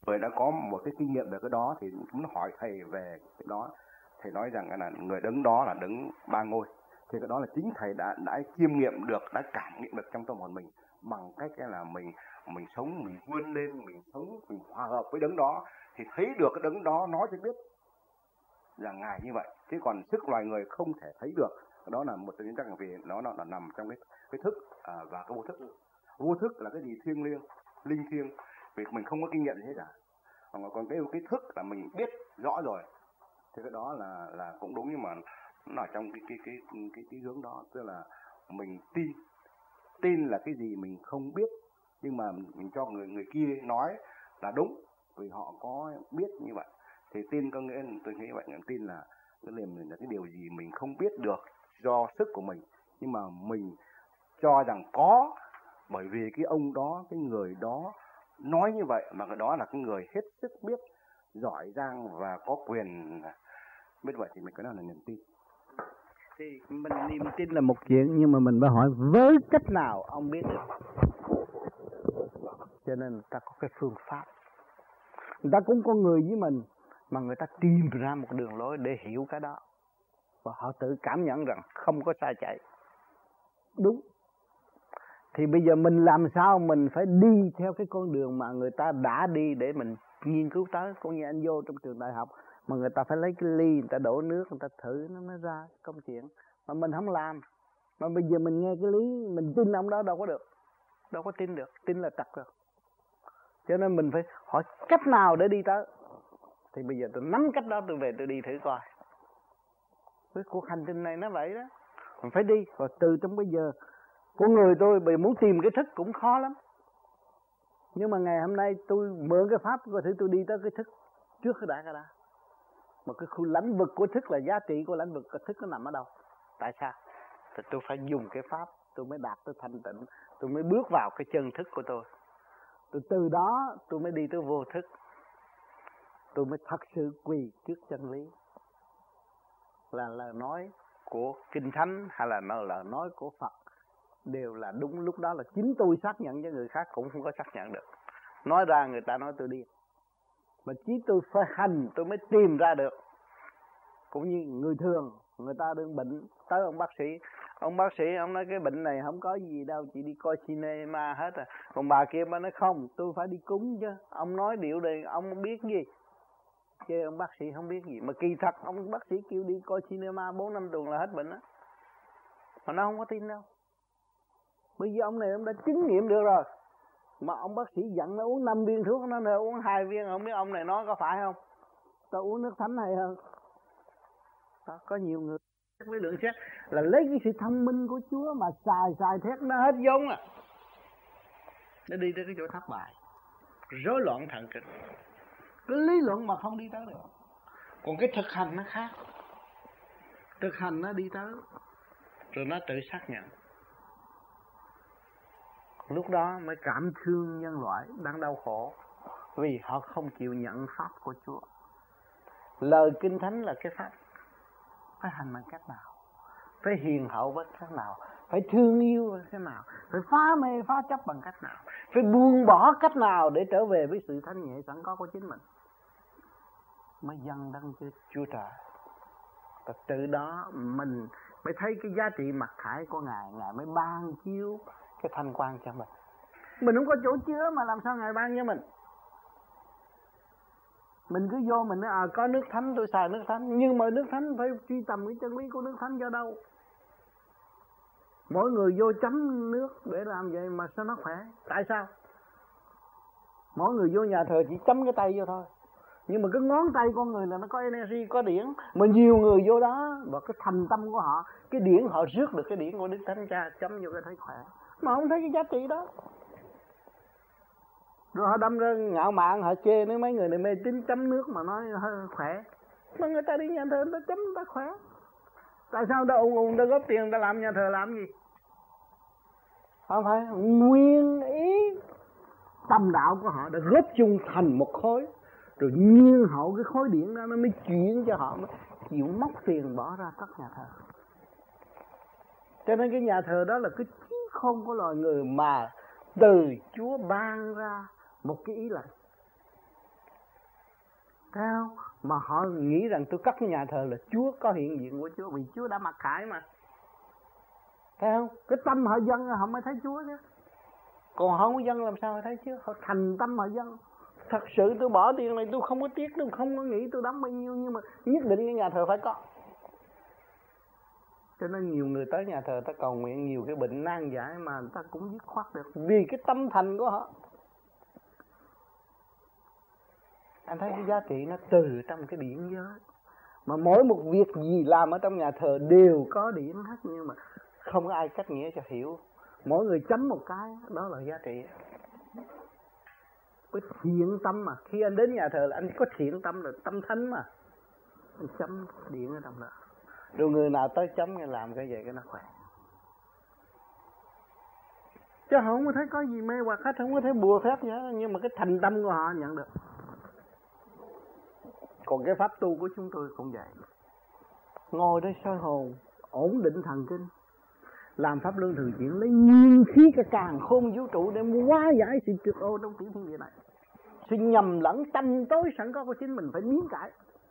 người đã có một cái kinh nghiệm về cái đó thì cũng hỏi thầy về cái đó. Thầy nói rằng là người đứng đó là đứng ba ngôi. Thì cái đó là chính thầy đã chiêm nghiệm được, đã cảm nghiệm được trong tâm hồn mình, bằng cách là mình sống, mình vươn lên, mình sống, mình hòa hợp với đấng đó, thì thấy được cái đấng đó nói cho biết là ngài như vậy. Chứ còn sức loài người không thể thấy được. Đó là một trong những rằng vì nó là nằm trong cái thức và cái vô thức. Vô thức là cái gì thiêng liêng, linh thiêng, vì mình không có kinh nghiệm gì hết cả. Còn cái thức là mình biết rõ rồi, thì cái đó là cũng đúng, nhưng mà nó ở trong cái hướng đó, tức là mình tin là cái gì mình không biết, nhưng mà mình cho người kia nói là đúng vì họ có biết như vậy. Thì tin có nghĩa, tôi nghĩ vậy, tin là cái niềm là cái điều gì mình không biết được do sức của mình, nhưng mà mình cho rằng có, bởi vì cái ông đó, cái người đó nói như vậy, mà cái đó là cái người hết sức biết, giỏi giang và có quyền biết vậy, thì mình có nói là niềm tin. Thì mình niềm tin là một chuyện, nhưng mà mình phải hỏi với cách nào ông biết được. Cho nên ta có cái phương pháp. Người ta cũng có người với mình, mà người ta tìm ra một đường lối để hiểu cái đó, và họ tự cảm nhận rằng không có sai chạy. Đúng. Thì bây giờ mình làm sao mình phải đi theo cái con đường mà người ta đã đi để mình nghiên cứu tới. Cũng như anh vô trong trường đại học, mà người ta phải lấy cái ly, người ta đổ nước, người ta thử nó mới ra công chuyện. Mà mình không làm. Mà bây giờ mình nghe cái lý, mình tin ông đó đâu có được. Đâu có tin được, tin là trật rồi. Cho nên mình phải hỏi cách nào để đi tới. Thì bây giờ tôi nắm cách đó, tôi về tôi đi thử coi. Cái cuộc hành trình này nó vậy đó. Mình phải đi, và từ trong bây giờ con người tôi bị muốn tìm cái thức cũng khó lắm. Nhưng mà ngày hôm nay tôi mượn cái pháp, có thể tôi đi tới cái thức trước cái đã. Mà cái khu lãnh vực của thức là giá trị của lãnh vực của thức nó nằm ở đâu? Tại sao? Thì tôi phải dùng cái pháp, tôi mới đạt tới thanh tịnh, tôi mới bước vào cái chân thức của tôi. Từ đó tôi mới đi tới vô thức. Tôi mới thật sự quỳ trước chân lý. Là lời nói của Kinh Thánh hay là lời nói của Phật đều là đúng. Lúc đó là chính tôi xác nhận, cho người khác cũng không có xác nhận được. Nói ra người ta nói tôi điên, mà chỉ tôi phải hành tôi mới tìm ra được. Cũng như người thường, người ta đương bệnh tới ông bác sĩ. Ông bác sĩ ông nói cái bệnh này không có gì đâu, chị đi coi cinema hết à. Còn bà kia bà nói không, tôi phải đi cúng chứ. Ông nói điệu này ông biết gì? Chứ ông bác sĩ không biết gì. Mà kỳ thật ông bác sĩ kêu đi coi cinema 4-5 tuần là hết bệnh á. Mà nó không có tin đâu. Bây giờ ông này ông đã chứng nghiệm được rồi. Mà ông bác sĩ dặn nó uống 5 viên thuốc, nó uống 2 viên, không biết ông này nói có phải không? Tao uống nước thánh hay hơn. Đó, có nhiều người với lượng xét là lấy cái sự thông minh của Chúa mà xài thét nó hết giống à. Nó đi tới cái chỗ thất bại, rối loạn thần kinh. Cái lý luận mà không đi tới được. Còn cái thực hành nó khác. Thực hành nó đi tới, rồi nó tự xác nhận. Lúc đó mới cảm thương nhân loại đang đau khổ, vì họ không chịu nhận pháp của Chúa. Lời Kinh Thánh là cái pháp. Phải hành bằng cách nào? Phải hiền hậu bằng cách nào? Phải thương yêu bằng cách nào? Phải phá mê phá chấp bằng cách nào? Phải buông bỏ cách nào để trở về với sự thanh nhẹ sẵn có của chính mình? Mới dâng đăng cho Chúa Trời. Và từ đó mình mới thấy cái giá trị mặc khải của Ngài. Ngài mới ban chiếu cái thanh quan cho mình. Mình không có chỗ chứa mà làm sao Ngài ban cho mình? Mình cứ vô mình nói có nước thánh tôi xài nước thánh. Nhưng mà nước thánh phải truy tầm cái chân lý của nước thánh cho đâu. Mỗi người vô chấm nước để làm vậy mà sao nó khỏe? Tại sao? Mỗi người vô nhà thờ chỉ chấm cái tay vô thôi. Nhưng mà cái ngón tay con người là nó có energy, có điển. Mà nhiều người vô đó, và cái thành tâm của họ, cái điển họ rước được cái điển của Đức Thánh Cha, chấm vô cái thấy khỏe. Mà không thấy cái giá trị đó. Rồi họ đâm ra ngạo mạn, họ chê nếu mấy người này mê tín chấm nước mà nói khỏe. Mà người ta đi nhà thờ, người ta chấm, người ta khỏe. Tại sao người ta ùn ta góp tiền, người ta làm nhà thờ làm gì? Không phải, nguyên ý tâm đạo của họ đã góp chung thành một khối. Rồi nhiên hậu cái khối điển đó nó mới chuyển cho họ, mới chịu móc tiền bỏ ra cất nhà thờ. Cho nên cái nhà thờ đó là cái trí khôn của loài người mà từ Chúa ban ra một cái ý là Thấy không? Mà họ nghĩ rằng tôi cất nhà thờ là Chúa có hiện diện của Chúa, vì Chúa đã mặc khải mà. Thấy không? Cái tâm họ dâng họ mới thấy Chúa chứ. Còn họ không dâng làm sao họ thấy Chúa? Họ thành tâm họ dâng. Thật sự tôi bỏ tiền này tôi không có tiếc, tôi không có nghĩ tôi đóng bao nhiêu, nhưng mà nhất định cái nhà thờ phải có. Cho nên nhiều người tới nhà thờ ta cầu nguyện, nhiều cái bệnh nan giải mà người ta cũng dứt khoát được vì cái tâm thành của họ. Anh thấy cái giá trị nó từ trong cái điển giới. Mà mỗi một việc gì làm ở trong nhà thờ đều có điển hết, nhưng mà không có ai cách nghĩa cho hiểu. Mỗi người chấm một cái, đó là giá trị. Cái thiện tâm mà, khi anh đến nhà thờ là anh có thiện tâm, là tâm thánh mà. Anh chấm điện ở trong đó. Rồi người nào tới chấm cái làm cái vậy cái nó khỏe. Chứ họ không có thấy có gì mê hoặc hết, không có thấy bùa phép gì hết, nhưng mà cái thành tâm của họ nhận được. Còn cái pháp tu của chúng tôi cũng vậy. Ngồi đây soi hồn, ổn định thần kinh, làm pháp luân thường chuyển, lấy nguyên khí cả càn khôn vũ trụ để hóa giải sự trượt ô trong tiểu thiên địa này. Sự nhầm lẫn tâm tối sẵn có của chính mình phải biến cải,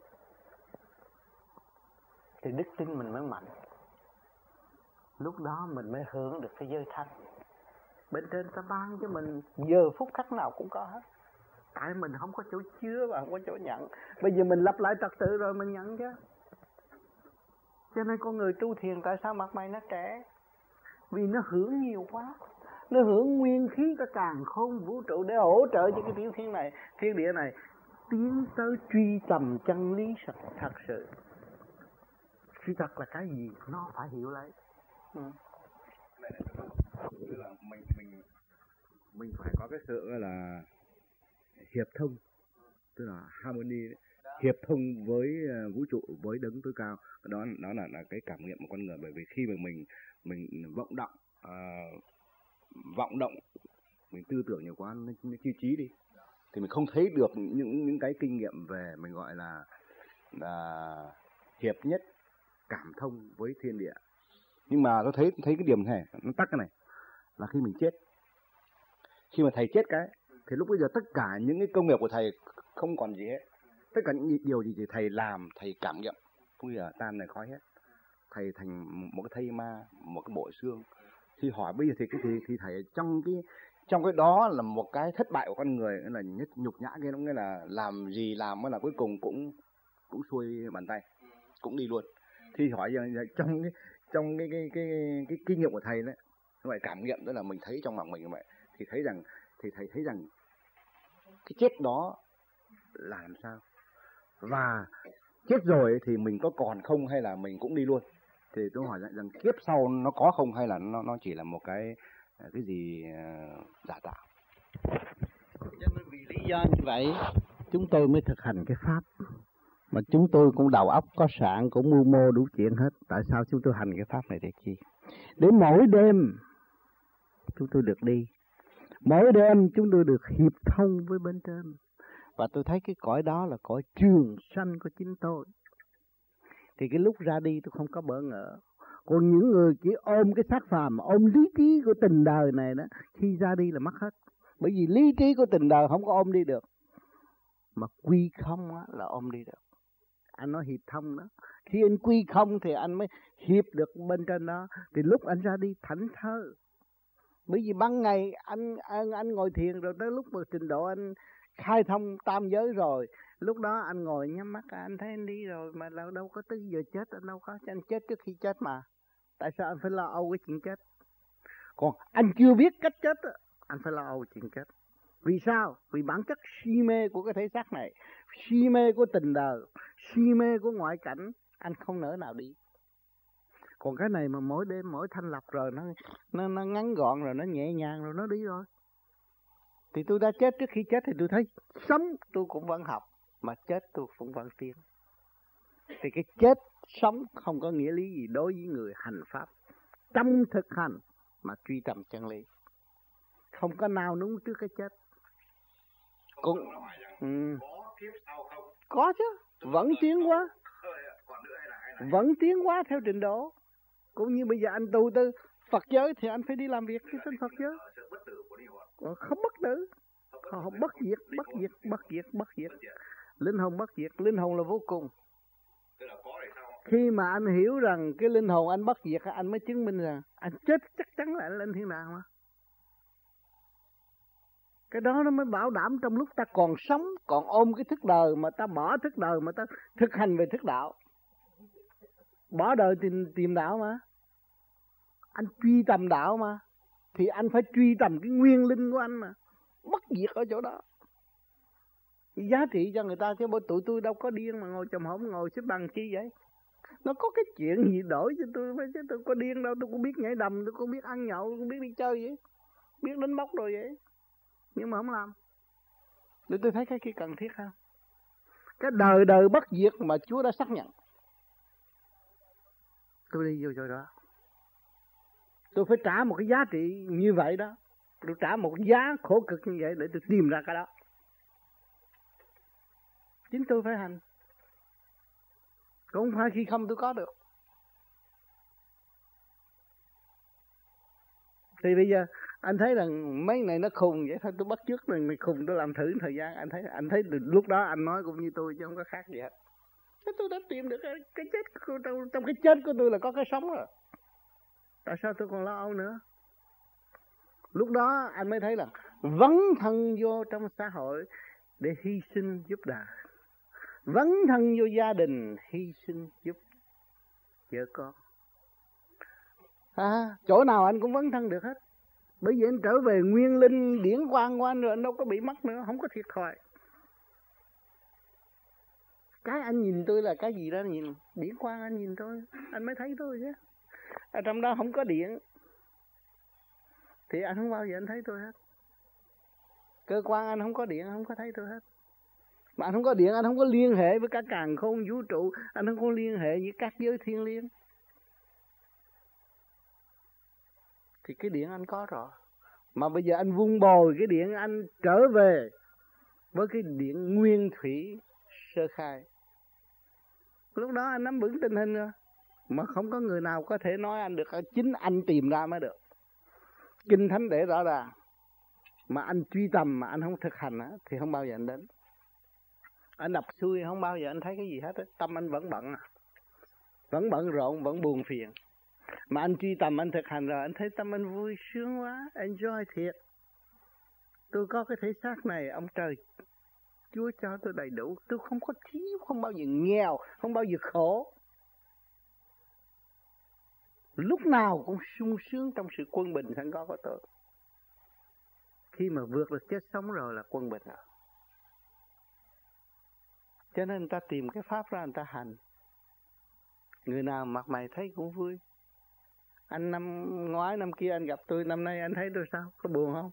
thì đức tin mình mới mạnh. Lúc đó mình mới hưởng được cái giới thanh. Bên trên ta ban cho mình giờ phút khắc nào cũng có hết. Tại mình không có chỗ chứa và không có chỗ nhận. Bây giờ mình lặp lại trật tự rồi mình nhận chứ. Cho nên con người tu thiền tại sao mặt mày nó trẻ? Vì nó hưởng nhiều quá. Nó hưởng nguyên khí cả càn khôn vũ trụ để hỗ trợ cho cái tiểu thiên này, thiên địa này tiến tới truy tầm chân lý thật sự. Sự thật là cái gì nó phải hiểu lấy. Tức là mình phải có cái sự là hiệp thông, tức là harmony, hiệp thông với vũ trụ, với đấng tối cao. Đó là cái cảm nghiệm của con người. Bởi vì khi mà mình vọng động, mình tư tưởng nhiều quá, nó chi trí đi, thì mình không thấy được những cái kinh nghiệm về mình gọi là hiệp nhất, cảm thông với thiên địa. Nhưng mà tôi thấy cái điểm này nó tắc cái này là khi mình chết. Khi mà thầy chết cái thì lúc bây giờ tất cả những cái công nghiệp của thầy không còn gì hết. Tất cả những điều gì thì thầy làm, thầy cảm nghiệm bây giờ tan này khói hết. Thầy thành một cái thây ma, một cái bộ xương. Khi hỏi bây giờ thì thầy trong cái đó là một cái thất bại của con người, là nhất nhục nhã kia, nó nghĩa là làm gì làm mới là cuối cùng cũng xuôi bàn tay, cũng đi luôn. Thì hỏi giờ trong cái kinh nghiệm của thầy đấy, vậy cảm nghiệm đó là mình thấy trong lòng mình như vậy, thì thầy thấy rằng cái chết đó là làm sao, và chết rồi thì mình có còn không hay là mình cũng đi luôn. Thì tôi hỏi rằng kiếp sau nó có không hay là nó chỉ là một cái gì giả tạo. Cho nên vì lý do như vậy chúng tôi mới thực hành cái pháp. Mà chúng tôi cũng đầu óc có sạn, cũng mưu mô đủ chuyện hết. Tại sao chúng tôi hành cái pháp này để chi? Để mỗi đêm chúng tôi được đi, mỗi đêm chúng tôi được hiệp thông với bên trên. Và tôi thấy cái cõi đó là cõi trường sanh của chính tôi. Thì cái lúc ra đi tôi không có bỡ ngỡ. Còn những người chỉ ôm cái xác phàm, ôm lý trí của tình đời này đó, khi ra đi là mất hết. Bởi vì lý trí của tình đời không có ôm đi được, mà quy không á, là ôm đi được. Anh nói hiệp thông đó. Khi anh quy không thì anh mới hiệp được bên trên đó. Thì lúc anh ra đi thảnh thơi. Bởi vì ban ngày anh ngồi thiền rồi, tới lúc mà trình độ anh khai thông tam giới rồi, lúc đó anh ngồi nhắm mắt anh thấy anh đi rồi, mà đâu có tới giờ chết, anh đâu có, anh chết trước khi chết mà. Tại sao anh phải lo âu cái chuyện chết? Còn anh chưa biết cách chết, anh phải lo âu chuyện chết. Vì sao? Vì bản chất si mê của cái thể xác này, si mê của tình đời, si mê của ngoại cảnh, anh không nỡ nào đi. Còn cái này mà mỗi đêm mỗi thanh lọc rồi, nó ngắn gọn rồi, nó nhẹ nhàng rồi, nó đi rồi. Thì tôi đã chết trước khi chết thì tôi thấy sống tôi cũng vẫn học, mà chết tôi cũng vẫn tiến. Thì cái chết sống không có nghĩa lý gì đối với người hành pháp. Trong thực hành mà truy tầm chân lý, không có nào núng trước cái chết. Cũng có kiếp sau không? Có chứ, vẫn tiến hóa, vẫn tiến hóa theo trình độ. Cũng như bây giờ anh tu tư Phật giới thì anh phải đi làm việc trên Phật giới. Không bất tử, không bất diệt. Linh hồn bất diệt, linh hồn là vô cùng. Tức là có hay sao? Khi mà anh hiểu rằng cái linh hồn anh bất diệt, anh mới chứng minh rằng anh chết chắc chắn là anh lên thiên đàng mà. Cái đó nó mới bảo đảm trong lúc ta còn sống, còn ôm cái thức đời mà ta bỏ thức đời mà ta thực hành về thức đạo. Bỏ đời tìm đạo mà. Anh truy tầm đạo mà. Thì anh phải truy tầm cái nguyên linh của anh mà. Bất diệt ở chỗ đó. Giá trị cho người ta chứ tụi tôi đâu có điên mà ngồi chồm hổm ngồi xếp bằng chi vậy. Nó có cái chuyện gì đổi cho tôi chứ tôi có điên đâu. Tôi cũng biết nhảy đầm, tôi cũng biết ăn nhậu, tôi cũng biết đi chơi vậy. Biết đánh bốc rồi vậy. Nhưng mà không làm. Để tôi thấy cái kia cần thiết không? Cái đời bất diệt mà Chúa đã xác nhận. Tôi đi vô chỗ đó. Tôi phải trả một cái giá trị như vậy đó. Tôi trả một giá khổ cực như vậy để tôi tìm ra cái đó. Chính tôi phải hành. Cũng không phải khi không tôi có được. Thì bây giờ anh thấy rằng mấy này nó khùng vậy thôi, tôi bắt chước này mày khùng, tôi làm thử thời gian. Anh thấy từ lúc đó anh nói cũng như tôi chứ không có khác gì hết. Thế tôi đã tìm được cái chết trong cái chết của tôi là có cái sống rồi. Tại sao tôi còn lo âu nữa? Lúc đó anh mới thấy là vấn thân vô trong xã hội để hy sinh giúp đời. Vấn thân vô gia đình hy sinh giúp vợ con. Chỗ nào anh cũng vấn thân được hết. Bởi vì anh trở về nguyên linh điển quang của anh rồi, anh đâu có bị mất nữa, không có thiệt thòi. Cái anh nhìn tôi là cái gì đó nhìn, điển quang anh nhìn tôi, anh mới thấy tôi chứ. Ở trong đó không có điện thì anh không bao giờ anh thấy tôi hết. Cơ quan anh không có điện, anh không có thấy tôi hết. Mà anh không có điện, anh không có liên hệ với các càn khôn vũ trụ, anh không có liên hệ với các giới thiên liêng. Thì cái điện anh có rồi. Mà bây giờ anh vun bồi cái điện, anh trở về với cái điện nguyên thủy sơ khai. Lúc đó anh nắm vững tình hình rồi. Mà không có người nào có thể nói anh được, chính anh tìm ra mới được. Kinh Thánh để rõ ràng. Mà anh truy tầm mà anh không thực hành á, thì không bao giờ anh đến. Anh đọc xuôi không bao giờ anh thấy cái gì hết á. Tâm anh vẫn bận, vẫn bận rộn, vẫn buồn phiền. Mà anh truy tầm, anh thực hành rồi, anh thấy tâm anh vui sướng quá, enjoy thiệt. Tôi có cái thể xác này, ông trời Chúa cho tôi đầy đủ, tôi không có thiếu, không bao giờ nghèo, không bao giờ khổ. Lúc nào cũng sung sướng trong sự quân bình sẵn có của tôi. Khi mà vượt được chết sống rồi là quân bình rồi. Cho nên người ta tìm cái pháp ra người ta hành. Người nào mặt mày thấy cũng vui. Anh năm ngoái năm kia anh gặp tôi, năm nay anh thấy tôi sao? Có buồn không?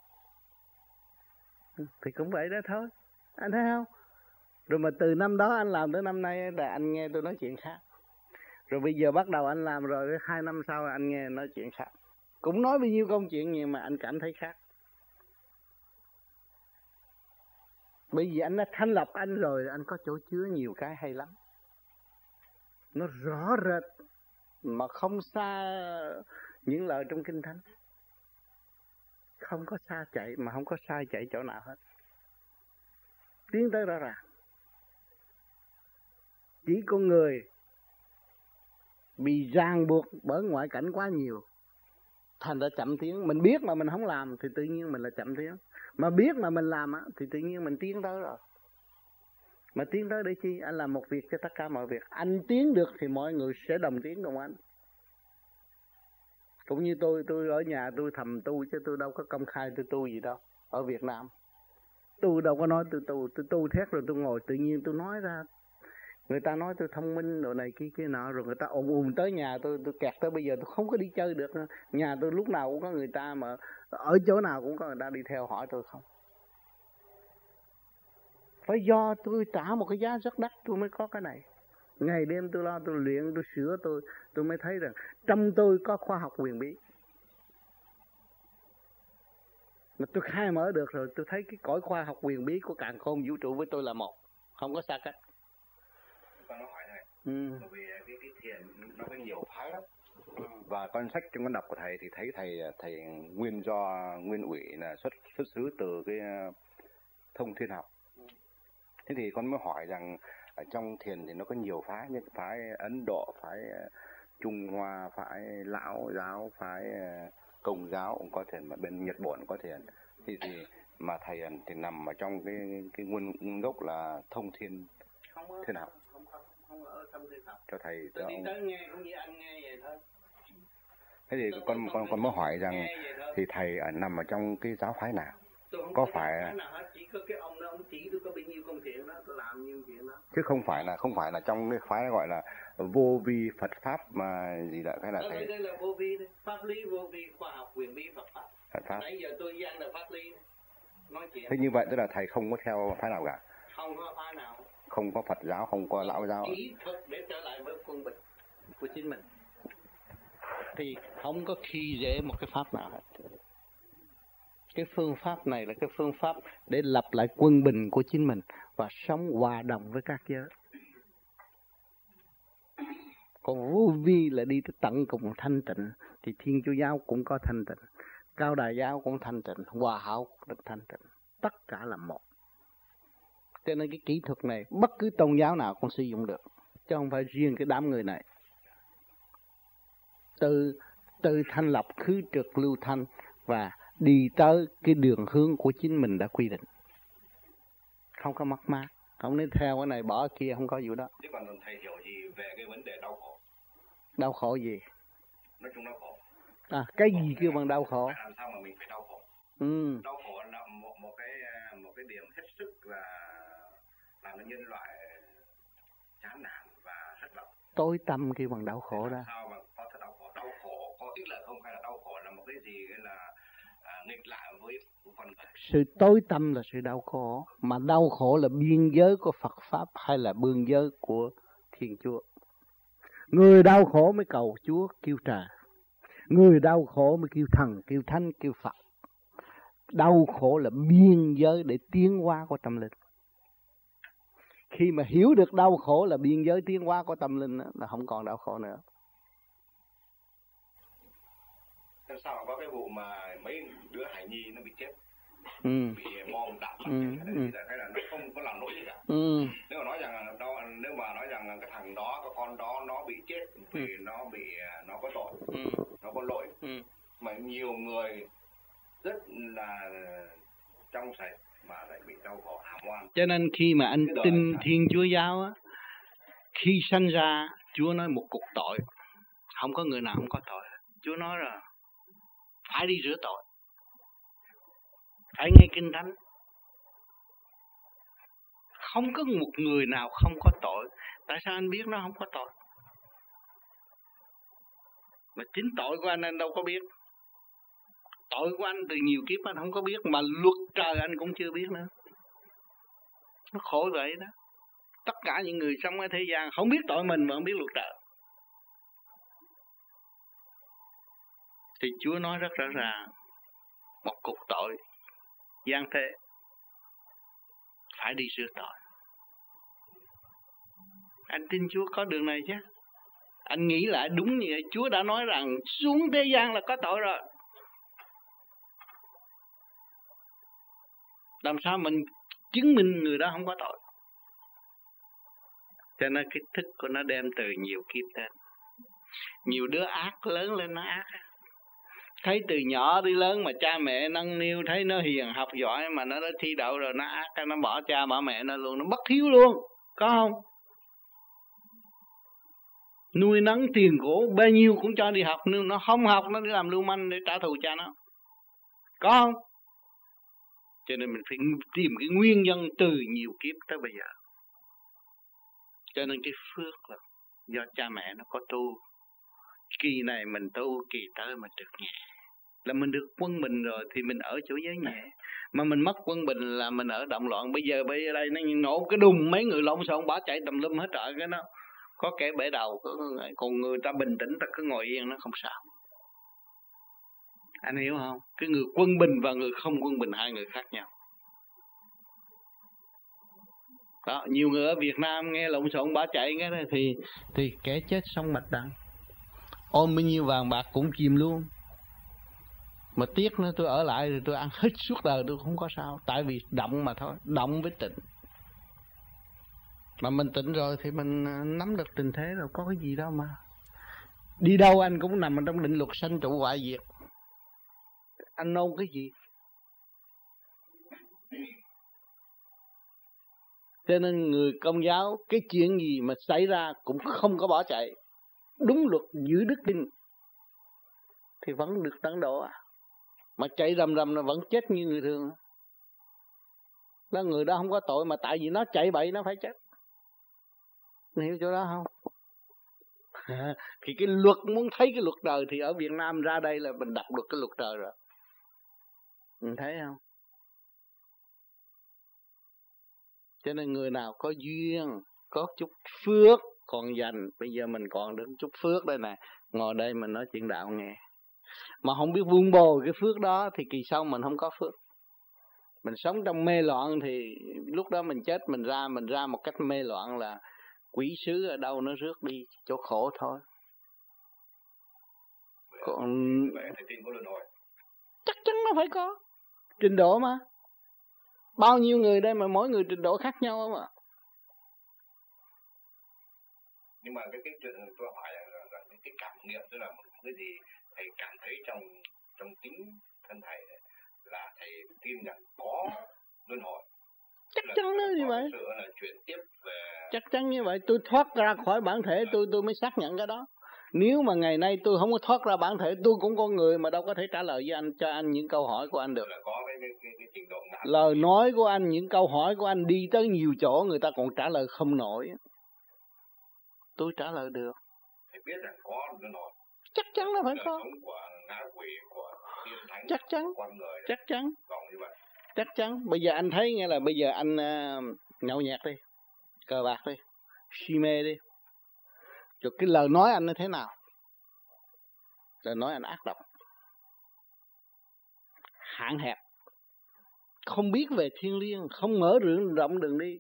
Thì cũng vậy đó thôi. Anh thấy không? Rồi mà từ năm đó anh làm tới năm nay là anh nghe tôi nói chuyện khác. Rồi bây giờ bắt đầu anh làm rồi 2 năm sau anh nghe nói chuyện khác. Cũng nói bao nhiêu công chuyện nhưng mà anh cảm thấy khác. Bởi vì anh đã thanh lọc anh rồi, anh có chỗ chứa nhiều cái hay lắm. Nó rõ rệt mà không xa những lời trong Kinh Thánh. Không có xa chạy mà không có sai chạy chỗ nào hết. Tiến tới rõ ràng. Chỉ con người bị ràng buộc bởi ngoại cảnh quá nhiều, thành ra chậm tiến. Mình biết mà mình không làm thì tự nhiên mình là chậm tiến. Mà biết mà mình làm thì tự nhiên mình tiến tới rồi. Mà tiến tới để chi? Anh làm một việc cho tất cả mọi việc. Anh tiến được thì mọi người sẽ đồng tiến cùng anh. Cũng như tôi ở nhà tôi thầm tu chứ tôi đâu có công khai tôi tu gì đâu. Ở Việt Nam tôi đâu có nói tôi tu thét rồi tôi ngồi tự nhiên tôi nói ra. Người ta nói tôi thông minh đồ này kia nọ, rồi người ta ùn tới nhà tôi kẹt tới bây giờ tôi không có đi chơi được nữa. Nhà tôi lúc nào cũng có người ta, mà ở chỗ nào cũng có người ta đi theo hỏi tôi không. Phải do tôi trả một cái giá rất đắt tôi mới có cái này. Ngày đêm tôi lo, tôi luyện, tôi sửa, tôi mới thấy rằng trong tôi có khoa học huyền bí. Mà tôi khai mở được rồi, tôi thấy cái cõi khoa học huyền bí của càn khôn vũ trụ với tôi là một, không có xa cách. Con nó hỏi này, bởi vì cái thiền nó có nhiều phái lắm. Và con sách trong con đọc của thầy thì thấy thầy nguyên ủy là xuất xứ từ cái thông thiên học. Thế thì con mới hỏi rằng ở trong thiền thì nó có nhiều phái, như phái Ấn Độ, phái Trung Hoa, phái Lão giáo, phái Công giáo cũng có thiền, mà bên Nhật Bản cũng có thiền. Thì mà thầy thì nằm ở trong cái nguồn gốc là thông thiên thế nào? Không ở thông thiên học. Cho thầy tôi đi tới nghe cũng như anh nghe vậy thôi. Thế thì con mới hỏi rằng thì thầy nằm ở trong cái giáo phái nào? Có phải chỉ có cái ông đó, ông chỉ tôi có bao nhiêu công chuyện đó, tôi làm nhiêu chuyện đó. Chứ không phải là trong cái phái gọi là vô vi Phật pháp mà gì đó, cái là thầy. Đây là vô vi đấy, pháp lý vô vi, khoa học quyền bí Phật pháp. Phật pháp. Nãy giờ tôi gian là pháp lý nói chuyện. Thế như vậy tức là thầy không có theo phái nào cả? Không có phái nào. Không có Phật giáo, không có Lão giáo. Chỉ thực để trở lại với quân bình của chính mình. Thì không có khi dễ một cái pháp nào hết. Cái phương pháp này là cái phương pháp để lập lại quân bình của chính mình và sống hòa đồng với các giới. Còn vô vi là đi tới tận cùng thanh tịnh, thì Thiên Chúa giáo cũng có thanh tịnh, Cao Đài giáo cũng thanh tịnh, Hòa Hảo cũng được thanh tịnh, tất cả là một. Cho nên cái kỹ thuật này bất cứ tôn giáo nào cũng sử dụng được, chứ không phải riêng cái đám người này. Từ thanh lập khứ trực lưu thanh và đi tới cái đường hướng của chính mình đã quy định, không có mất mát, không nên theo cái này bỏ cái kia, không có vụ đó. Thế còn thầy hiểu gì về cái vấn đề đau khổ? Đau khổ gì? Nói chung đau khổ. Cái gì kêu bằng đau khổ? Làm sao mà mình phải đau khổ? Đau khổ là một cái điểm hết sức là làm cho nhân loại chán nản và thất vọng. Tối tâm kêu bằng đau khổ đó. Sao mà có thể đau khổ? Đau khổ có ích lợi không, hay là đau khổ là một cái gì là nghịch lại với con người? Sự tối tâm là sự đau khổ, mà đau khổ là biên giới của Phật pháp hay là biên giới của Thiên Chúa. Người đau khổ mới cầu Chúa kêu trời, người đau khổ mới kêu thần, kêu thánh, kêu Phật. Đau khổ là biên giới để tiến hóa của tâm linh. Khi mà hiểu được đau khổ là biên giới tiến hóa của tâm linh là không còn đau khổ nữa. Làm sao có cái vụ mà mấy đứa hài nhi nó bị chết, bị bom đạn, cái là nó không có làm nổi gì cả. Nếu mà nói rằng cái thằng đó, cái con đó nó bị chết vì nó có tội, nó có lỗi, mà nhiều người rất là trong sạch mà lại bị đau khổ hàm oan. Cho nên khi mà anh tin Thiên Chúa giáo á, khi sanh ra Chúa nói một cục tội, không có người nào không có tội. Chúa nói là phải đi rửa tội, phải nghe kinh thánh. Không có một người nào không có tội. Tại sao anh biết nó không có tội? Mà chính tội của anh đâu có biết. Tội của anh từ nhiều kiếp anh không có biết, mà luật trời anh cũng chưa biết nữa. Nó khổ vậy đó. Tất cả những người sống ở thế gian không biết tội mình mà không biết luật trời. Thì Chúa nói rất rõ ràng, một cục tội gian thế, phải đi rửa tội. Anh tin Chúa có đường này chứ? Anh nghĩ lại đúng như vậy, Chúa đã nói rằng xuống thế gian là có tội rồi. Làm sao mình chứng minh người đó không có tội? Cho nên cái thức của nó đem từ nhiều kiếp đến. Nhiều đứa ác lớn lên nó ác. Thấy từ nhỏ tới lớn mà cha mẹ nâng niu, thấy nó hiền học giỏi mà nó đã thi đậu rồi nó ác, nó bỏ cha bỏ mẹ nó luôn, nó bất hiếu luôn, có không? Nuôi nấng tiền của bao nhiêu cũng cho đi học, nhưng nó không học nó đi làm lưu manh để trả thù cha nó, có không? Cho nên mình phải tìm cái nguyên nhân từ nhiều kiếp tới bây giờ. Cho nên cái phước là do cha mẹ nó có tu, kỳ này mình tu, kỳ tới mình được nhẹ. Là mình được quân bình rồi thì mình ở chỗ giới nhẹ. Mà mình mất quân bình là mình ở động loạn. Bây giờ đây nó nổ cái đùng, mấy người lộn xộn bỏ chạy tùm lum hết trời, cái nó có kẻ bể đầu, còn người ta bình tĩnh, ta cứ ngồi yên nó không sao. Anh hiểu không? Cái người quân bình và người không quân bình hai người khác nhau. Đó, nhiều người ở Việt Nam nghe lộn xộn bỏ chạy cái đó thì kẻ chết sống bạch đằng. Ôm bao nhiêu vàng bạc cũng chìm luôn. Mà tiếc nữa, tôi ở lại thì tôi ăn hết suốt đời tôi không có sao. Tại vì động mà thôi, động với tịnh. Mà mình tỉnh rồi thì mình nắm được tình thế rồi, có cái gì đâu mà. Đi đâu anh cũng nằm trong định luật sanh trụ hoại diệt. Anh nôn cái gì? Cho nên người Công giáo cái chuyện gì mà xảy ra cũng không có bỏ chạy. Đúng luật giữ đức tin thì vẫn được tấn độ à. Mà chạy rầm rầm là vẫn chết như người thường. Đó, người đó không có tội mà tại vì nó chạy bậy nó phải chết. Mình hiểu chỗ đó không? Thì cái luật, muốn thấy cái luật trời thì ở Việt Nam ra đây là mình đọc được cái luật trời rồi. Mình thấy không? Cho nên người nào có duyên, có chút phước còn dành. Bây giờ mình còn được chút phước đây nè, ngồi đây mình nói chuyện đạo nghe. Mà không biết vun bồi cái phước đó thì kỳ sau mình không có phước. Mình sống trong mê loạn thì lúc đó mình chết, mình ra một cách mê loạn là quỷ sứ ở đâu nó rước đi chỗ khổ thôi. Còn chắc chắn nó phải có trình độ mà. Bao nhiêu người đây mà mỗi người trình độ khác nhau không ạ? Nhưng mà cái chuyện tôi hỏi là cái cảm nghiệm, tức là một cái gì thầy cảm thấy trong chính thân thầy này, là thầy tin rằng có luân hồi. Chắc chắn nó như vậy. Sự là chuyển tiếp về. Chắc chắn như vậy. Tôi thoát ra khỏi bản thể tôi mới xác nhận cái đó. Nếu mà ngày nay tôi không có thoát ra bản thể, tôi cũng con người mà đâu có thể trả lời với anh, cho anh những câu hỏi của anh được. Là có cái trình độ nào. Lời nói của anh, những câu hỏi của anh đi tới nhiều chỗ người ta còn trả lời không nổi. Tôi trả lời được. Thầy biết rằng có luân hồi. Chắc chắn nó phải có. Sống của ngạ quỷ, của tiên thánh, chắc chắn. Con người. Chắc chắn. Còn như vậy. Chắc chắn. Bây giờ anh thấy nghe là bây giờ anh nhậu nhẹt đi, cờ bạc đi, si mê đi. Rồi cái lời nói anh nó thế nào? Lời nói anh ác độc, hạn hẹp, không biết về thiên liêng, không mở rộng đường đi.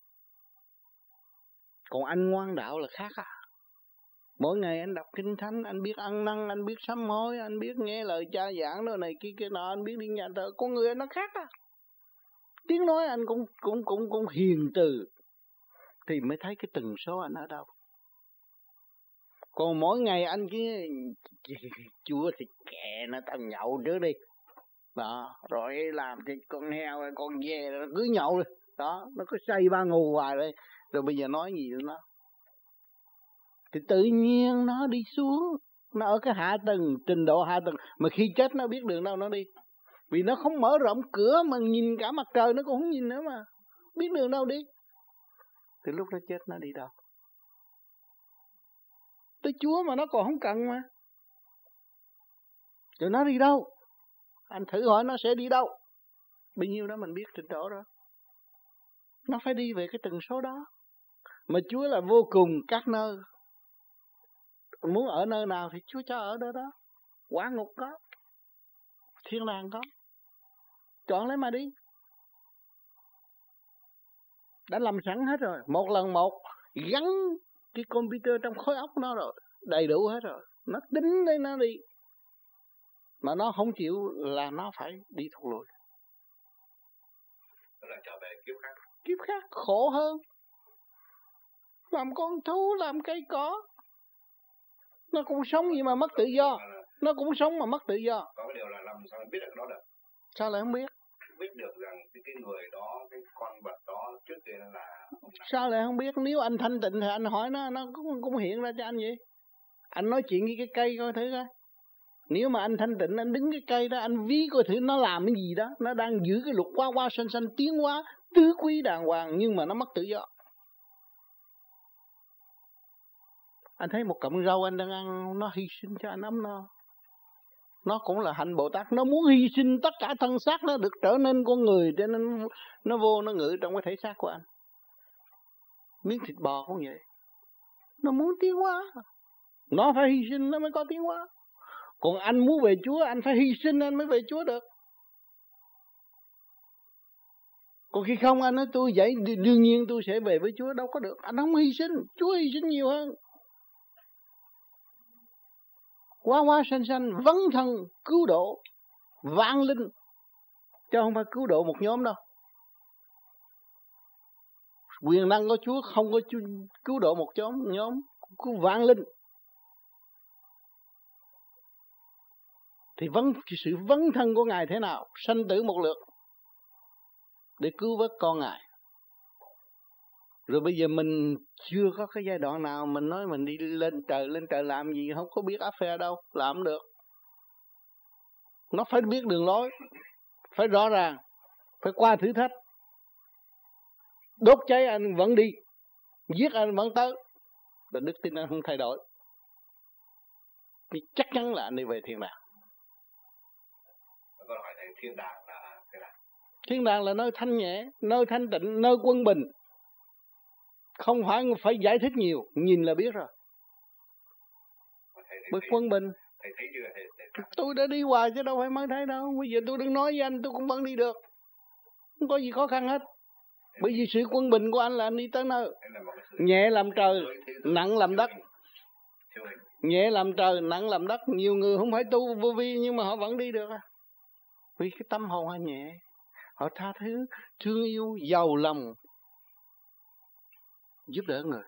Còn anh ngoan đạo là khác à. Mỗi ngày anh đọc kinh thánh, anh biết ăn năn, anh biết sám hối, anh biết nghe lời cha giảng đó này kia nọ, anh biết đi nhà thờ. Con người anh nó khác à. Tiếng nói anh cũng hiền từ, thì mới thấy cái tần số anh ở đâu. Còn mỗi ngày anh kia chúa thì kệ nó, tao nhậu trước đi đó, rồi làm cái con heo con dê nó cứ nhậu đi đó, nó cứ say ba ngù hoài đây. Rồi bây giờ nói gì nữa nó thì tự nhiên nó đi xuống, nó ở cái hạ tầng, trình độ hạ tầng, mà khi chết nó biết đường đâu nó đi, vì nó không mở rộng cửa mà nhìn cả mặt trời nó cũng không nhìn nữa, mà biết đường đâu đi. Từ lúc nó chết nó đi đâu? Tới Chúa mà nó còn không cần mà. Rồi nó đi đâu? Anh thử hỏi nó sẽ đi đâu? Bao nhiêu đó mình biết trình độ đó. Nó phải đi về cái tần số đó. Mà Chúa là vô cùng các nơi. Muốn ở nơi nào thì Chúa cho ở đó đó. Quả ngục có, thiên đàng có. Chọn lấy mà đi. Đã làm sẵn hết rồi. Một lần một gắn cái computer trong khối óc nó rồi, đầy đủ hết rồi. Nó tính đây nó đi. Mà nó không chịu là nó phải đi thụt lùi. Nó là trở về kiếp khác. Kiếp khác khổ hơn. Làm con thú, làm cây cỏ. Nó cũng sống gì mà mất tự do. Nó cũng sống mà mất tự do. Có cái điều là làm sao biết được đó được? Sao lại không biết? Biết được rằng cái người đó, cái con vật đó trước kia là... Sao lại không biết? Nếu anh thanh tịnh thì anh hỏi nó cũng hiện ra cho anh vậy. Anh nói chuyện với cái cây coi thử coi. Nếu mà anh thanh tịnh, anh đứng cái cây đó, anh ví coi thử nó làm cái gì đó. Nó đang giữ cái luật qua sanh tiến hóa, tứ quý đàng hoàng, nhưng mà nó mất tự do. Anh thấy một cọng rau anh đang ăn, nó hy sinh cho anh ấm no. Nó cũng là hạnh Bồ Tát. Nó muốn hy sinh tất cả thân xác nó được trở nên con người, cho nên nó vô nó ngự trong cái thể xác của anh. Miếng thịt bò cũng vậy. Nó muốn tiến hóa, nó phải hy sinh nó mới có tiến hóa. Còn anh muốn về Chúa, anh phải hy sinh anh mới về Chúa được. Còn khi không anh nói tôi vậy, đương nhiên tôi sẽ về với Chúa, đâu có được. Anh không hy sinh, Chúa hy sinh nhiều hơn. Quá sanh vấn thân cứu độ vạn linh, chứ không phải cứu độ một nhóm đâu. Quyền năng của Chúa không có cứu độ một nhóm cứu vạn linh. Thì sự vấn thân của Ngài thế nào? Sanh tử một lượt để cứu vớt con Ngài. Rồi bây giờ mình chưa có cái giai đoạn nào mình nói mình đi lên trời làm gì, không có biết áp phe đâu, làm không được. Nó phải biết đường lối, phải rõ ràng, phải qua thử thách. Đốt cháy anh vẫn đi, giết anh vẫn tới, là đức tin anh không thay đổi. Thì chắc chắn là anh đi về thiên đàng. Con hỏi thầy, thiên đàng là thế nào? Thiên đàng là nơi thanh nhẹ, nơi thanh tịnh, nơi quân bình. Không phải giải thích nhiều, nhìn là biết rồi. Bởi quân bình. Thầy thấy chưa? Thầy tôi đã đi hoài chứ đâu phải mới thấy đâu. Bây giờ tôi đừng nói với anh, tôi cũng vẫn đi được. Không có gì khó khăn hết. Bởi vì sự quân bình của anh là anh đi tới nơi. Nhẹ làm trời, nặng làm đất. Nhẹ làm trời, nặng làm đất. Nhiều người không phải tu vô vi nhưng mà họ vẫn đi được. Vì cái tâm hồn họ nhẹ. Họ tha thứ, thương yêu, giàu lòng, giúp đỡ người.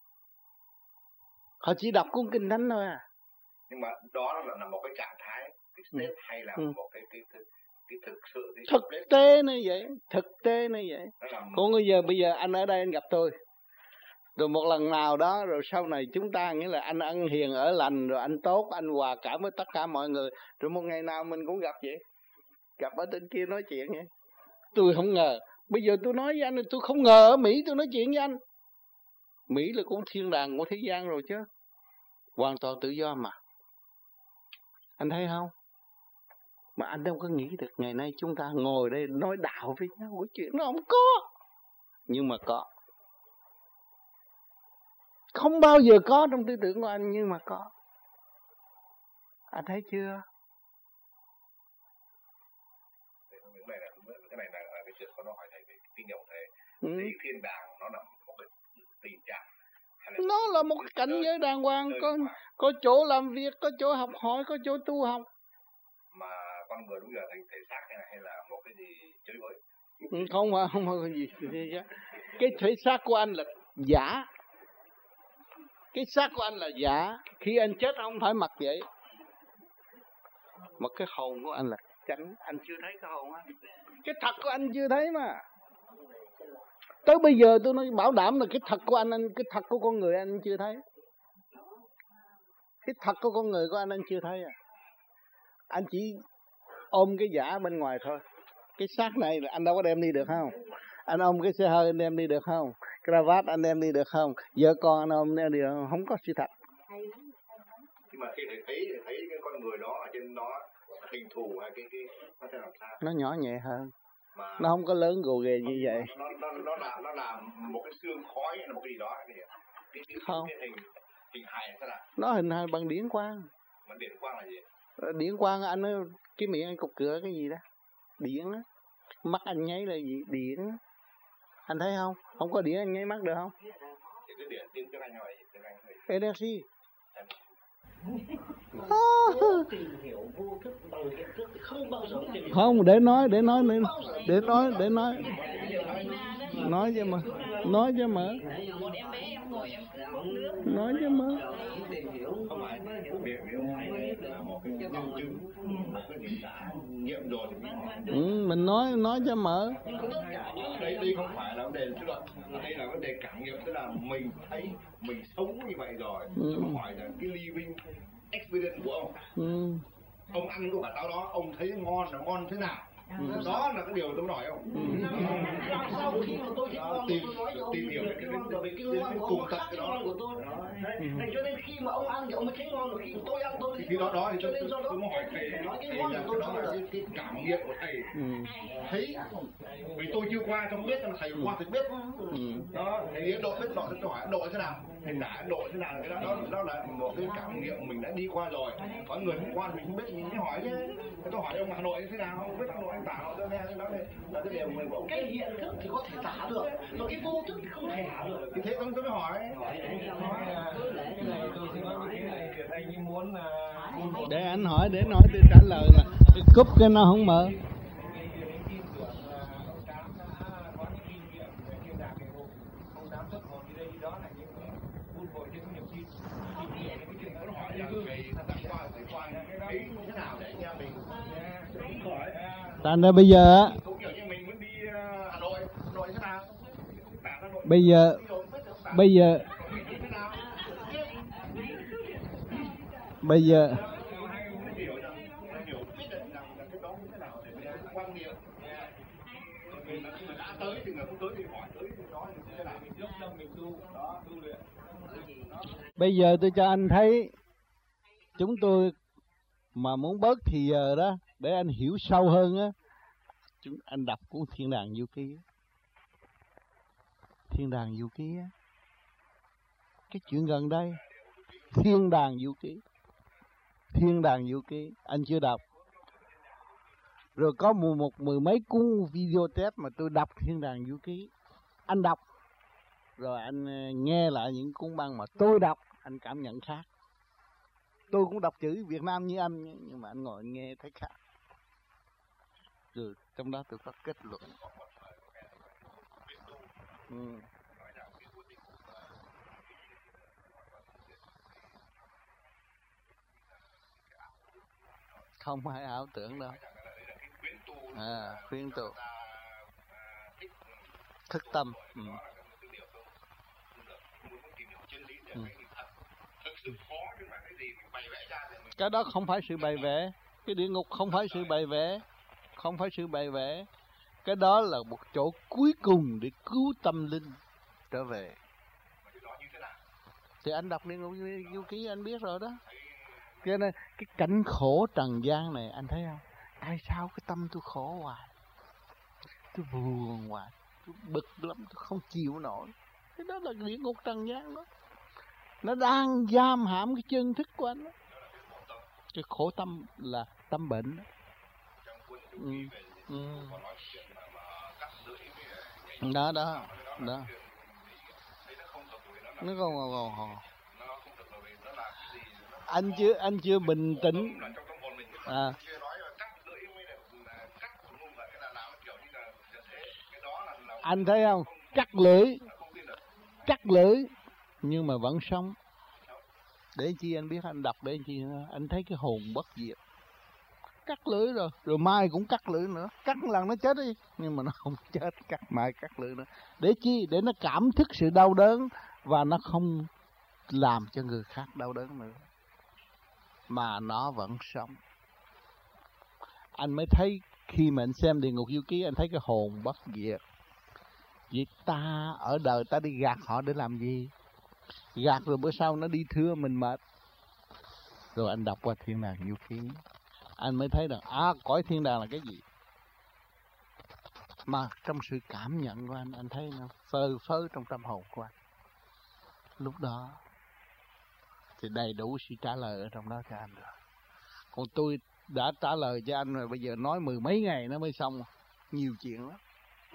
Họ chỉ đọc cuốn kinh thánh thôi à. Nhưng mà đó là một cái trạng thái, cái state hay là một cái thực sự, cái thực tế như vậy, thực tế như vậy. Còn bây giờ anh ở đây anh gặp tôi, rồi một lần nào đó rồi sau này chúng ta nghĩa là anh ăn hiền ở lành, rồi anh tốt, anh hòa cảm với tất cả mọi người, rồi một ngày nào mình cũng gặp vậy, gặp ở trên kia nói chuyện vậy. Tôi không ngờ, bây giờ tôi nói với anh, tôi không ngờ ở Mỹ tôi nói chuyện với anh. Mỹ là cũng thiên đàng của thế gian rồi chứ, hoàn toàn tự do mà. Anh thấy không? Mà anh đâu có nghĩ được ngày nay chúng ta ngồi đây nói đạo với nhau, cái chuyện nó không có. Nhưng mà có. Không bao giờ có trong tư tưởng của anh, nhưng mà có. Anh thấy chưa? Cái này là cái chuyện có nó hỏi thầy về kinh nghiệm thầy. Thì thiên đàng nó là một cái tình trạng. Nó là một cái cảnh giới đàng hoàng, có chỗ làm việc, có chỗ học hỏi, có chỗ tu học. Mà con người đúng giờ thầy xác hay là một cái gì chơi với? Không phải cái gì. Cái thể xác của anh là giả. Cái xác của anh là giả. Khi anh chết không phải mặc vậy. Mà cái hồn của anh là chánh. Anh chưa thấy cái hồn anh. Cái thật của anh chưa thấy mà. Tới bây giờ tôi nói bảo đảm là cái thật của anh, cái thật của con người anh chưa thấy. Cái thật của con người của anh chưa thấy à. Anh chỉ ôm cái giả bên ngoài thôi. Cái xác này là anh đâu có đem đi được không? Anh ôm cái xe hơi anh đem đi được không? Cravat anh đem đi được không? Vợ con anh ôm đem đi được không? Không có sự thật. Nhưng mà khi thầy thấy cái con người đó ở trên đó hình thù hay cái nó sẽ làm sao? Nó nhỏ nhẹ hơn. Mà nó không có lớn gồ ghề như vậy. Nó là một cái xương khói hay là một cái gì đó. Không. Cái hình hài sao nào? Nó hình hài bằng điển quang. Mà điển quang là gì? Điển quang anh nói cái miệng anh cục cửa cái gì đó. Điển á. Mắt anh nháy là gì? Điển. Anh thấy không? Không có điển anh nháy mắt được không? Thì cái điển tiếng cho anh hỏi tiếng Anh thôi. Energy. Không, để nói nói cho mà nói cho mà không phải việc nếu thầy là một cái nhân chứng, một cái hiện tại nghiệm rồi thì mình nói cho mở. Đây không phải là vấn đề suy luận, đây là vấn đề cảm nghiệm, tức là mình thấy mình sống như vậy rồi. Tôi hỏi là cái living experience của ông. Ông ăn cái quả táo đó, ông thấy ngon là ngon thế nào? Đó là cái điều tôi nói không? Sau khi mà tôi tìm hiểu cái ngon của ông khác cái ngon của tôi. Cho nên khi mà ông ăn thì ông mới thấy ngon, khi tôi ăn tôi thì đó thì cho nên do đó tôi muốn hỏi thầy nói cái ngon của tôi là cái cảm nghiệm của thầy. Thấy vì tôi chưa qua không biết, thầy qua thì biết. Đó, thầy Ấn Độ biết nọ, tôi hỏi Ấn Độ thế nào? Thầy tả Ấn Độ thế nào? Cái đó là một cái cảm nghiệm mình đã đi qua rồi. Có người không qua mình không biết, mình mới hỏi chứ. Tôi hỏi ông Hà Nội như thế nào? Không biết Hà Nội anh tả họ cho nghe cái đó là cái điều mình cũng cái hiện thức thì có thể tả được, mà cái vô thức thì không thể tả được. Thì thế tôi mới hỏi. Để anh hỏi, để nói tôi trả lời là cái cúp cái nó không mở. đó là những buôn vội trên nhiều khi cái chuyện nó hỏi là về thằng quan ấy như thế nào để anh em mình khỏi. Thành ra bây giờ á, cũng kiểu như mình muốn đi Hà Nội thế nào? bây giờ bây giờ tôi cho anh thấy chúng tôi mà muốn bớt thì giờ đó để anh hiểu sâu hơn á, anh đọc cuốn Thiên Đàng Du Ký. Thiên Đàng Du Ký á, cái chuyện gần đây, Thiên Đàng Du Ký, Thiên Đàng Du Ký, anh chưa đọc. Rồi có mười mấy cuốn video test mà tôi đọc Thiên Đàng Du Ký, anh đọc. Rồi anh nghe lại những cuốn băng mà tôi đọc, anh cảm nhận khác. Tôi cũng đọc chữ Việt Nam như anh, nhưng mà anh ngồi nghe thấy khác. Rồi trong đó tôi có kết luận. Không phải ảo tưởng đâu. Khuyến tu thức tâm. Cái đó không phải sự bày vẽ. Cái địa ngục không phải sự bày vẽ. Không phải sự bày vẽ. Cái đó là một chỗ cuối cùng để cứu tâm linh trở về. Thì anh đọc Địa Ngục Du Ký anh biết rồi đó. Cho nên cái cảnh khổ trần gian này anh thấy không? Tại sao cái tâm tôi khổ hoài, tôi buồn hoài, tôi bực lắm, tôi không chịu nổi. Cái đó là địa ngục trần gian đó. Nó đang giam hãm cái chân thức của anh đó. Cái khổ tâm là tâm bệnh đó. Đó. Nó còn anh chưa bình tĩnh. Anh thấy không? Cắt lưỡi nhưng mà vẫn sống. Để chi anh biết, anh đọc để chi anh thấy cái hồn bất diệt. Cắt lưỡi rồi mai cũng cắt lưỡi nữa. Cắt một lần nó chết đi, nhưng mà nó không chết, mai cắt lưỡi nữa. Để chi? Để nó cảm thức sự đau đớn và nó không làm cho người khác đau đớn nữa, mà nó vẫn sống. Anh mới thấy khi mà anh xem Địa Ngục Du Ký, anh thấy cái hồn bất diệt. Vì ta ở đời ta đi gạt họ để làm gì? Gạt rồi bữa sau nó đi thưa mình mệt. Rồi anh đọc qua Thiên Đàng Du Ký, anh mới thấy rằng cõi thiên đàng là cái gì. Mà trong sự cảm nhận của anh thấy nó phơ phớ trong tâm hồn của anh. Lúc đó thì đầy đủ sự trả lời ở trong đó cho anh rồi. Còn tôi đã trả lời cho anh rồi, bây giờ nói mười mấy ngày nó mới xong. Nhiều chuyện lắm.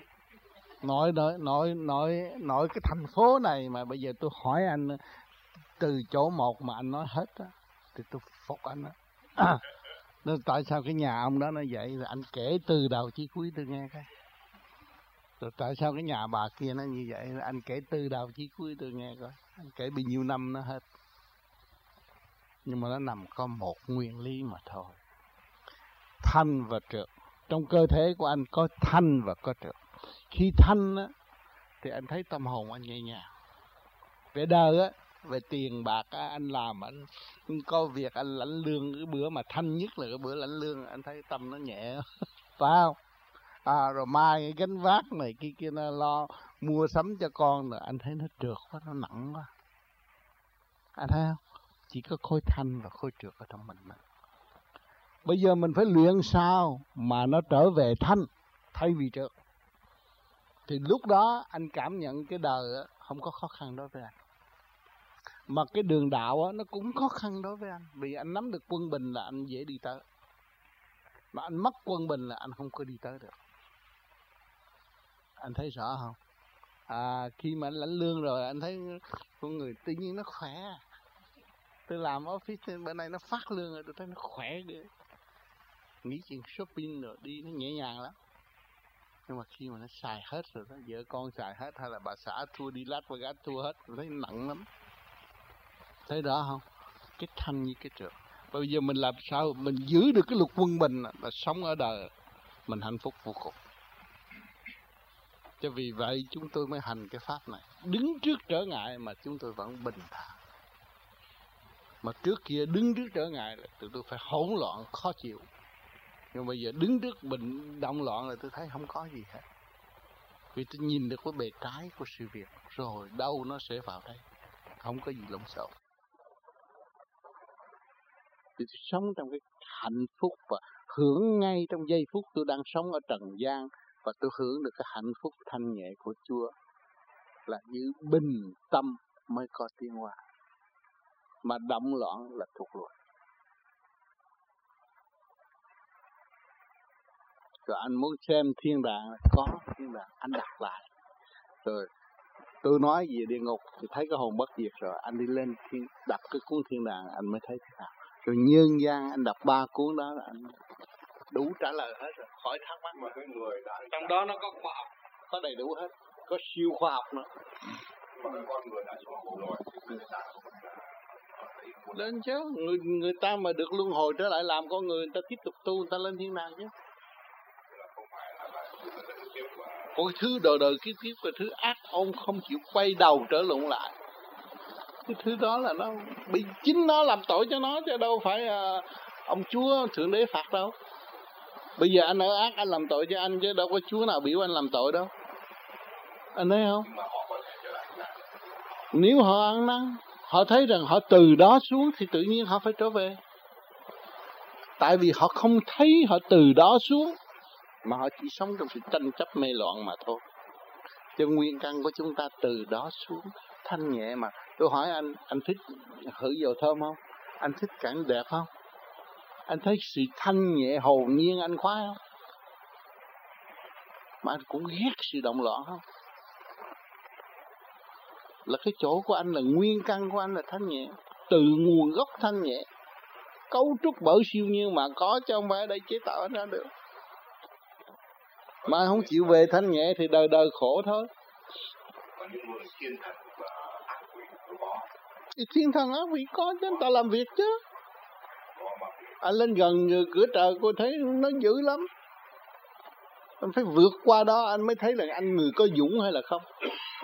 Nói cái thành phố này mà bây giờ tôi hỏi anh từ chỗ một mà anh nói hết á, thì tôi phục anh á. Nên tại sao cái nhà ông đó nó vậy, rồi anh kể từ đầu chí cuối tôi nghe coi. Rồi tại sao cái nhà bà kia nó như vậy, rồi anh kể từ đầu chí cuối tôi nghe coi. Anh kể bao nhiêu năm nó hết. Nhưng mà nó nằm có một nguyên lý mà thôi. Thanh và trượt. Trong cơ thể của anh có thanh và có trượt. Khi thanh á, thì anh thấy tâm hồn anh nhẹ nhàng. Về đời á, về tiền bạc á, anh làm, anh có việc anh lãnh lương. Cái bữa mà thanh nhất là cái bữa lãnh lương, anh thấy tâm nó nhẹ. Phải không? Rồi mai gánh vác này kia nó lo mua sắm cho con, rồi anh thấy nó trượt quá, nó nặng quá. Anh thấy không? Chỉ có khối thanh và khối trượt ở trong mình. Bây giờ mình phải luyện sao mà nó trở về thanh thay vì trượt. Thì lúc đó anh cảm nhận cái đời á, không có khó khăn đối với anh. Mà cái đường đạo á, nó cũng khó khăn đối với anh. Vì anh nắm được quân bình là anh dễ đi tới. Mà anh mất quân bình là anh không có đi tới được. Anh thấy rõ không? Khi mà anh lãnh lương rồi, anh thấy con người tự nhiên nó khỏe. Tôi làm office bên này nó phát lương rồi, tôi thấy nó khỏe ghê. Nghĩ chuyện shopping rồi đi nó nhẹ nhàng lắm. Nhưng mà khi mà nó xài hết rồi đó, vợ con xài hết hay là bà xã thua đi Las Vegas thua hết, tôi thấy nặng lắm. Thấy đó không? Cái thanh như cái trượt. Bây giờ mình làm sao mình giữ được cái luật quân bình là sống ở đời mình hạnh phúc vô cùng. Cho vì vậy chúng tôi mới hành cái pháp này. Đứng trước trở ngại mà chúng tôi vẫn bình thản. Mà trước kia đứng trước trở ngại là tụi tôi phải hỗn loạn, khó chịu. Nhưng bây giờ đứng trước bệnh động loạn là tôi thấy không có gì hết. Vì tôi nhìn được cái bề trái của sự việc, rồi đâu nó sẽ vào đây. Không có gì lộn xộn. Thì tôi sống trong cái hạnh phúc và hưởng ngay trong giây phút tôi đang sống ở trần gian. Và tôi hưởng được cái hạnh phúc thanh nhẹ của Chúa. Là giữ bình tâm mới có tiến hóa. Mà động loạn là thuộc luật. Rồi anh muốn xem thiên đàng, có thiên đàng, anh đặt lại. Rồi tôi nói về địa ngục thì thấy cái hồn bất diệt rồi, anh đi lên đọc cái cuốn thiên đàng anh mới thấy thế nào. Rồi nhân gian anh đọc 3 cuốn đó là anh đủ trả lời hết rồi, khỏi thắc mắc. Mà cái người đã trong đó nó có khoa học, có đầy đủ hết, có siêu khoa học nữa. mà con người đã xuống khổ rồi thì người ta lên chứ, người ta mà được luân hồi trở lại làm con người ta tiếp tục tu, người ta lên thiên đàng chứ. Còn cái thứ đời kiếp kiếp là thứ ác ông không chịu quay đầu trở lộn lại. Cái thứ đó là nó bị chính nó làm tội cho nó, chứ đâu phải ông Chúa Thượng Đế phạt đâu. Bây giờ anh ở ác anh làm tội cho anh, chứ đâu có Chúa nào biểu anh làm tội đâu. Anh thấy không? Nếu họ ăn năn, họ thấy rằng họ từ đó xuống thì tự nhiên họ phải trở về. Tại vì họ không thấy họ từ đó xuống, mà họ chỉ sống trong sự tranh chấp mê loạn mà thôi. Cho nguyên căn của chúng ta từ đó xuống thanh nhẹ mà. Tôi hỏi anh thích hửi dầu thơm không? Anh thích cảnh đẹp không? Anh thấy sự thanh nhẹ hồn nhiên anh khoái không? Mà anh cũng ghét sự động loạn không? Là cái chỗ của anh là nguyên căn của anh là thanh nhẹ, từ nguồn gốc thanh nhẹ, cấu trúc bởi siêu nhiên mà có, chứ không phải ở đây chế tạo ra được. Mà không chịu về thanh nhẹ thì đời đời khổ thôi. Thiên thần ác quỷ có chứ, người ta làm việc chứ. Anh lên gần cửa trời cô thấy nó dữ lắm. Anh phải vượt qua đó anh mới thấy là anh người có dũng hay là không.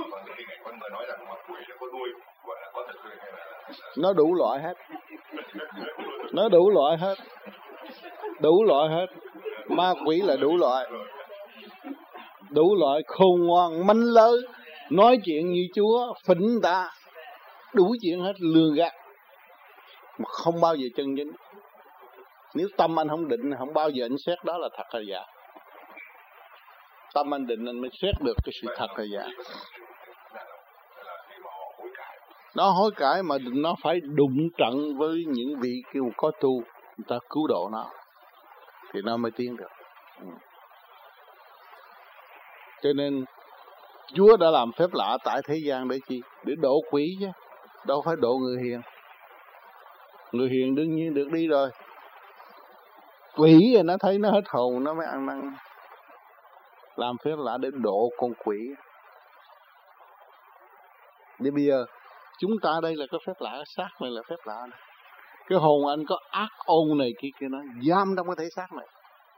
Nó đủ loại hết. Nó đủ loại hết. Đủ loại hết. Ma quỷ là đủ loại. Đủ loại khôn ngoan, manh lới, nói chuyện như Chúa, phỉnh ta, đủ chuyện hết, lường gạt. Mà không bao giờ chân chính. Nếu tâm anh không định, không bao giờ anh xét đó là thật hay giả. Tâm anh định anh mới xét được cái sự thật hay giả. Nó hối cải mà nó phải đụng trận với những vị kêu có tu, người ta cứu độ nó, thì nó mới tiến được. Cho nên Chúa đã làm phép lạ tại thế gian để chi? Để độ quỷ chứ, đâu phải độ người hiền. Người hiền đương nhiên được đi rồi. Quỷ rồi nó thấy nó hết hồn nó mới ăn năn. Làm phép lạ để độ con quỷ. Để bây giờ chúng ta đây là cái phép lạ, xác này là phép lạ này. Cái hồn anh có ác ôn này kia nó giam trong cái thể xác này.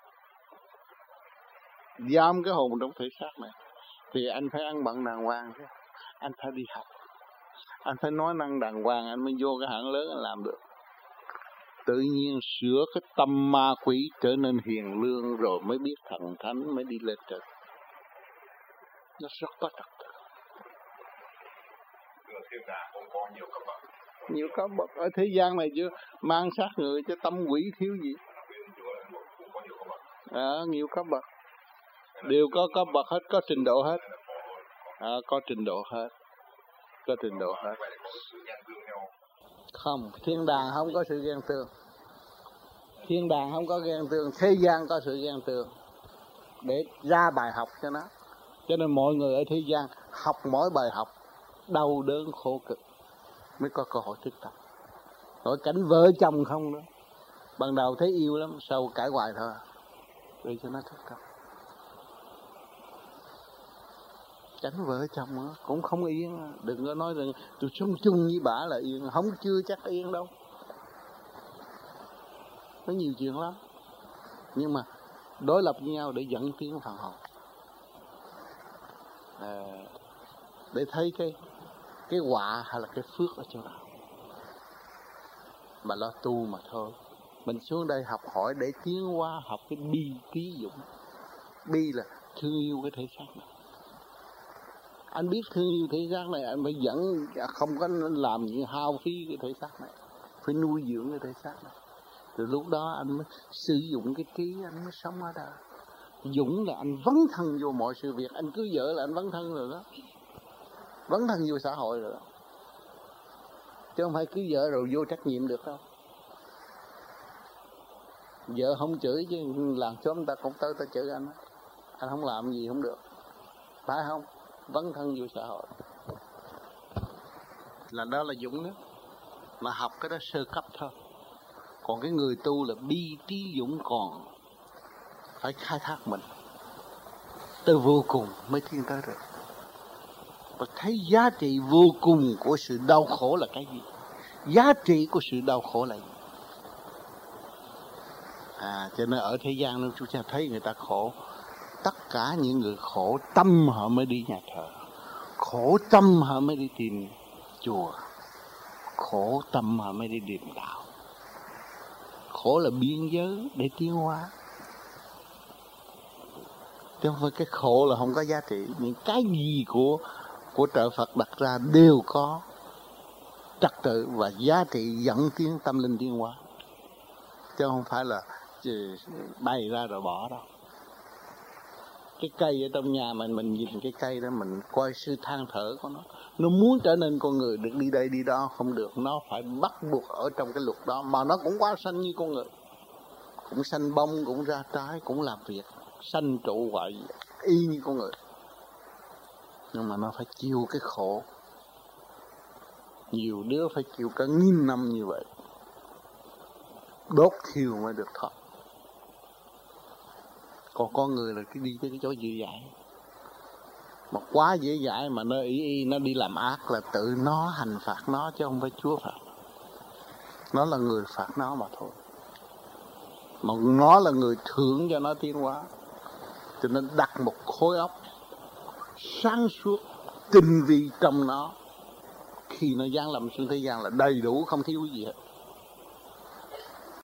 Giam cái hồn trong thể xác này. Thì anh phải ăn bận đàng hoàng chứ. Anh phải đi học. Anh phải nói năng đàng hoàng anh mới vô cái hãng lớn anh làm được. Tự nhiên sửa cái tâm ma quỷ trở nên hiền lương rồi mới biết thần thánh mới đi lên trời. Nó rất có trật tự. Thiên đàng cũng có nhiều cấp bậc. Nhiều cấp bậc ở thế gian này chứ mang sát người chứ tâm quỷ thiếu gì. Nhiều cấp bậc. Đều có cấp bậc hết, có trình độ hết. Có trình độ hết. Có trình độ hết. Không, thiên đàng không có sự ghen tương. Thiên đàng không có ghen tương, thế gian có sự ghen tương. Để ra bài học cho nó. Cho nên mọi người ở thế gian học mỗi bài học đau đớn khổ cực mới có cơ hội thức tập. Rồi cảnh vợ chồng không nữa. Ban đầu thấy yêu lắm, sau cãi hoài thôi. Để cho nó thức tập. Cảnh vợ chồng cũng không yên. Đừng có nói rằng tôi sống chung với bà là yên. Không, chưa chắc yên đâu. Có nhiều chuyện lắm. Nhưng mà đối lập với nhau để dẫn tiến phần hồn. Để thấy cái họa hay là cái phước ở chỗ nào. Mà lo tu mà thôi. Mình xuống đây học hỏi để tiến hóa, học cái bi trí dũng. Bi là thương yêu cái thể xác này. Anh biết thương yêu thể xác này, anh phải dẫn, không có làm gì hao phí cái thể xác này, phải nuôi dưỡng cái thể xác này. Từ lúc đó anh mới sử dụng cái trí, anh mới sống ở đời. Dũng là anh vấn thân vô mọi sự việc. Anh cưới vợ là anh vấn thân rồi đó, vấn thân vô xã hội rồi đó, chứ không phải cưới vợ rồi vô trách nhiệm được đâu. Vợ không chửi chứ làm xóm người ta cũng tới ta chửi anh không làm gì không được, phải không? Vấn thân vô xã hội là đó là dũng đó. Mà học cái đó sơ cấp thôi. Còn cái người tu là bi trí dũng, còn phải khai thác mình tới vô cùng mới tiến tới được. Và thấy giá trị vô cùng của sự đau khổ là cái gì, giá trị của sự đau khổ là gì. Cho nên ở thế gian nếu chúng ta thấy người ta khổ, tất cả những người khổ tâm họ mới đi nhà thờ, khổ tâm họ mới đi tìm chùa, khổ tâm họ mới đi tìm đạo. Khổ là biên giới để tiến hóa, chứ không phải cái khổ là không có giá trị. Những cái gì của trợ Phật đặt ra đều có trật tự và giá trị dẫn tiến tâm linh tiến hóa, chứ không phải là bày ra rồi bỏ đâu. Cái cây ở trong nhà mình nhìn cái cây đó, mình coi sự than thở của nó muốn trở nên con người, được đi đây đi đó không được, nó phải bắt buộc ở trong cái luật đó. Mà nó cũng quá sanh như con người, cũng sanh bông, cũng ra trái, cũng làm việc, sanh trụ hoại y như con người. Nhưng mà nó phải chịu cái khổ. Nhiều đứa phải chịu cả 1000 năm như vậy, đốt thiêu mới được thoát. Còn con người là cái đi tới cái chỗ dễ dãi, mà quá dễ dãi mà nó nó đi làm ác là tự nó hành phạt nó, chứ không phải Chúa phạt. Nó là người phạt nó mà thôi, mà nó là người thưởng cho nó tiến hóa. Cho nên đặt một khối óc sáng suốt tinh vi trong nó, khi nó giáng lâm xuống thế gian là đầy đủ, không thiếu gì hết.